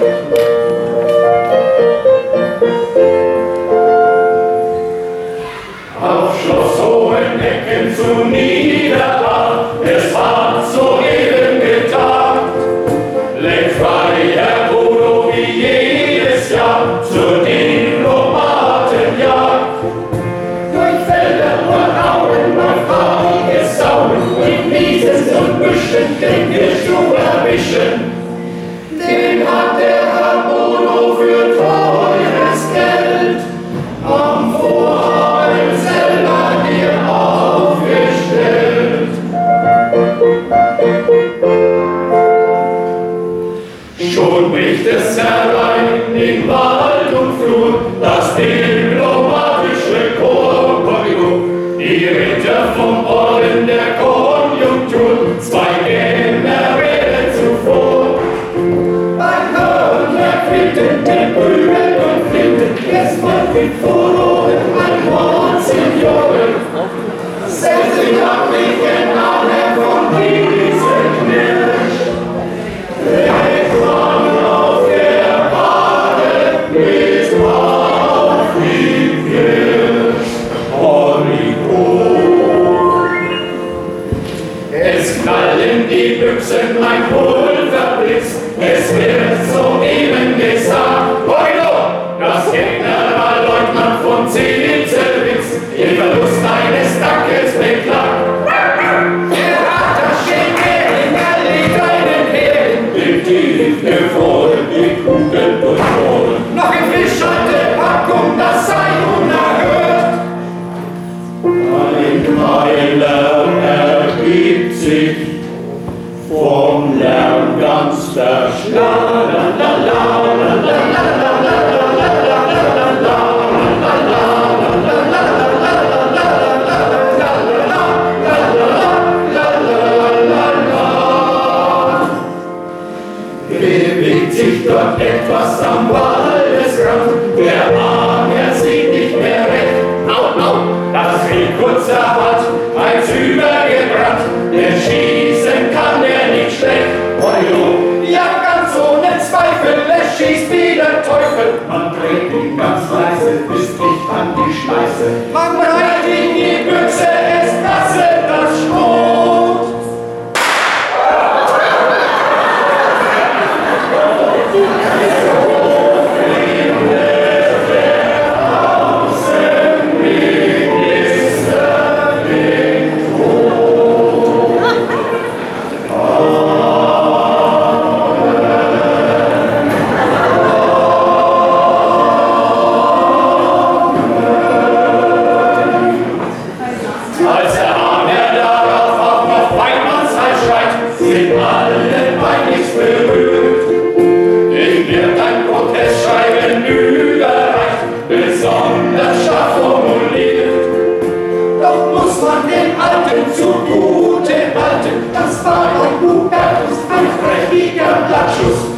Auf Schloss Hohenecken zu Niederach, es war soeben getagt. Lenkt frei Herr Bodo wie jedes Jahr zur Diplomatenjagd. Durch Felder und Auen auf haariges Sauen, in Wiesen und Büschen den Kirchturm erwischen. Den hat der Herr Bodo für teures Geld am Vorheim selber hier aufgestellt. Schon bricht es herein in Wald und Flur, das diplomatische Korps, die Ritter vom Orden der Konjunktur, zwei Generäle zuvor. Ein Hörn der Quinten, den Prügeln und Flinten, es Volk mit Furore, ein Mordsenioren. Selbst ich hab mich genau von diesen Knirsch. Legt man auf der Bade, bis auf die Kirsch. Horrigo. Es knallen die Büchsen, ein Pulverblitz, es wird soeben gesagt, Horrigo, das Generalleutnant von Zitzelwitz den Verlust eines Dackels beklagt. Er hat das Schädel, legt einen Heeren, dem tief gefroren, die Kugel durchbohren. Noch ein Fischhalte Packung, das sei unerhört. Ein Meiler ergibt sich vom Lärm ganz verstanden. Bewegt sich dort etwas am Waldesrand, der Arm, er sieht nicht mehr recht. Au, au, das Ried kurzerhand, eins übergebrannt, denn schießen kann er nicht schlecht. Ojo, ja ganz ohne Zweifel, es schießt wie der Teufel. Man dreht ihn ganz leise, bis nicht an die Schleiße. Man reicht in die Büchse, es rasselt das Schrot. Als der Ahnherr darauf auch noch Weinmannshals schreit, sind alle peinlichst berührt. Ihm wird ein Protestschreiben überreicht, besonders scharf formuliert. Doch muss man den Alten zugute halten, das war ein Hubertus, ein prächtiger Blattschuss.